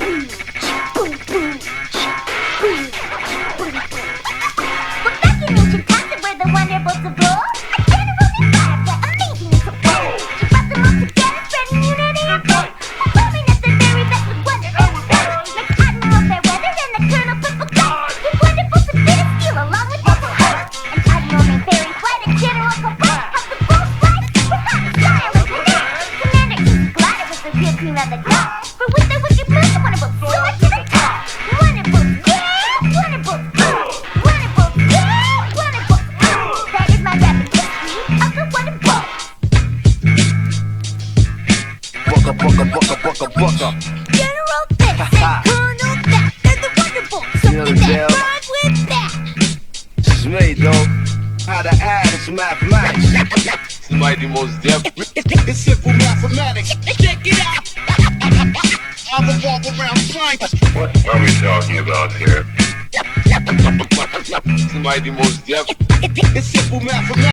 General this and Colonel that, and the wonderful. So You know the get deal. that rhyme with that. This is me, though. How to add is mathematics. Mighty Most Def. It's simple mathematics. Check it out. I'm a walk around science. What are we talking about here? Mighty Most Def. It's simple mathematics.